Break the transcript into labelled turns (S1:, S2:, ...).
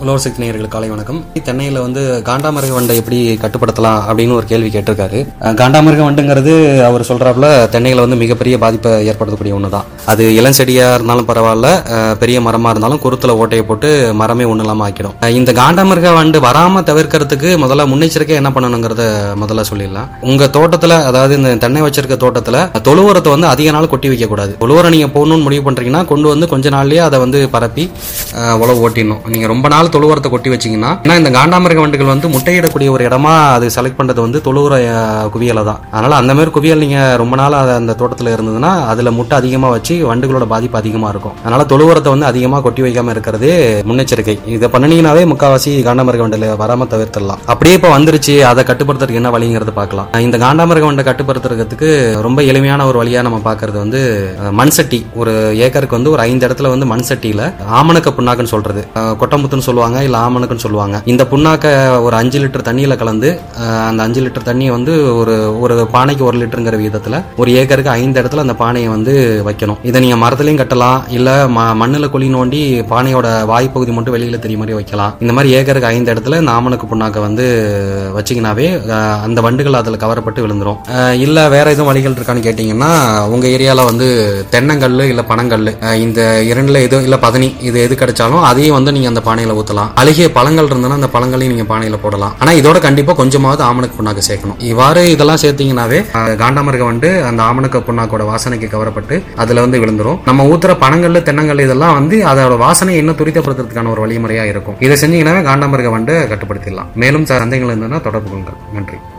S1: உழவர் சக்தி நேயர்களுக்கு காலை வணக்கம். தென்னையில காண்டாமிருக வண்டை எப்படி கட்டுப்படுத்தலாம் அப்படின்னு ஒரு கேள்வி கேட்டிருக்காரு. காண்டாமிருக வண்டுங்கிறது அவர் சொல்றாப்புல தென்னையில மிகப்பெரிய பாதிப்பை ஏற்படுத்தக்கூடிய ஒண்ணுதான். அது இளஞ்செடியா இருந்தாலும் பரவாயில்ல, பெரிய மரமா இருந்தாலும் குருத்துல ஓட்டையை போட்டு மரமே ஒண்ணு இல்லாம ஆக்கிடும். இந்த காண்டாமிருக வண்டு வராம தவிர்க்கிறதுக்கு முதல்ல முன்னெச்சரிக்கை என்ன பண்ணணுங்கிறத முதல்ல சொல்லிடலாம். உங்க தோட்டத்துல, அதாவது இந்த தென்னை வச்சிருக்க தோட்டத்துல தொழு உரத்தை அதிக நாள் கொட்டி வைக்க கூடாது. தொழு உரம் நீங்க போடணும்னு முடிவு பண்றீங்கன்னா கொண்டு கொஞ்ச நாள்லயே அதை பரப்பி உழவு ஓட்டிடணும். நீங்க ரொம்ப நாள் தொழு உரத்தை கொட்டி வச்சீங்கன்னா, இந்த காண்டாமிருக வண்டுகள் முட்டையிடக்கூடிய ஒரு இடமா அது செலக்ட் பண்றது தொழு உர குவியலை தான். அதனால அந்த மாதிரி குவியல் நீங்க ரொம்ப நாள் அந்த தோட்டத்துல இருந்ததுன்னா அதுல முட்டை அதிகமா வச்சு வண்டுகளோட பாதிப்பு அதிகமா இருக்கும். அதனால தொழு உரத்தை அதிகமா கொட்டி வைக்காம இருக்கிறதே முன்னெச்சரிக்கை. இதை பண்ணினீங்கன்னாவே முக்காவாசி காண்டாமிருக வண்டுல வராம தவிர்த்திடலாம். அப்படியே இப்ப வந்துருச்சு, அதை கட்டுப்படுத்துறதுக்கு என்ன வழிங்கிறது பார்க்கலாம். இந்த காண்டாமிருக வண்டை கட்டுப்படுத்துறதுக்கு ரொம்ப எளிமையான ஒரு வழியா நம்ம பாக்குறது மண் சட்டி. ஒரு ஏக்கருக்கு ஒரு 5 இடத்துல மண் சட்டியில ஆமணக்க புண்ணாக்குன்னு சொல்றது, கொட்டமுத்துன்னு சொல்லுவாங்க, இல்ல ஆமணக்குன்னு சொல்லுவாங்க. இந்த புண்ணாக்க ஒரு 5 லிட்டர் தண்ணியில கலந்து அந்த 5 லிட்டர் தண்ணியை ஒரு பானைக்கு 1 லிட்டருங்கிற விதத்துல ஒரு ஏக்கருக்கு 5 இடத்துல அந்த பானையை வைக்கணும். இதை நீங்க மரத்திலையும் கட்டலாம், இல்ல மண்ணுல குழி நோண்டி பானையோட வாய்ப்பகுதி மட்டும் வெளியில தெரிய மாதிரி வைக்கலாம். இந்த மாதிரி ஏக்கருக்கு 5 இடத்துல இந்த ஆமணக்கு புண்ணாக்க வச்சீங்கன்னாவே அந்த வண்டுகள் அதுல கவரப்பட்டு விழுந்துரும். இல்ல வேற எதுவும் வழிகள் இருக்கான்னு கேட்டீங்கன்னா, உங்க ஏரியால தென்னங்கல்லு இல்ல பனங்கல்லு, இந்த இரண்டுல எது இல்ல பதனி, இது எது கிடைச்சாலும் அதையும் நீங்க அந்த பானையில ஊத்தலாம். அழுகிய பழங்கள் இருந்ததுன்னா அந்த பழங்களையும் நீங்க பானையில போடலாம். ஆனா இதோட கண்டிப்பா கொஞ்சமாவது ஆமணக்கு புண்ணாக்கு சேர்க்கணும். இவ்வாறு இதெல்லாம் சேர்த்தீங்கன்னாவே காண்டாமிருக வண்டு அந்த ஆமணக்கு புண்ணாக்கோட வாசனைக்கு கவரப்பட்டு அதுல விழுந்துரும். நம்ம ஊத்துற பனங்கல்லு தென்னங்கல்லு இதெல்லாம் அதோட வாசனை இன்னும் துரிதப்படுத்துறதுக்கான ஒரு வழிமுறையா இருக்கும். இதை செஞ்சீங்கன்னா காண்டாமிருக வண்டு கட்டுப்படுத்திடலாம். மேலும் சந்தேகங்கள் இருந்ததுன்னா தொடர்பு கொள்ளுங்கள். நன்றி.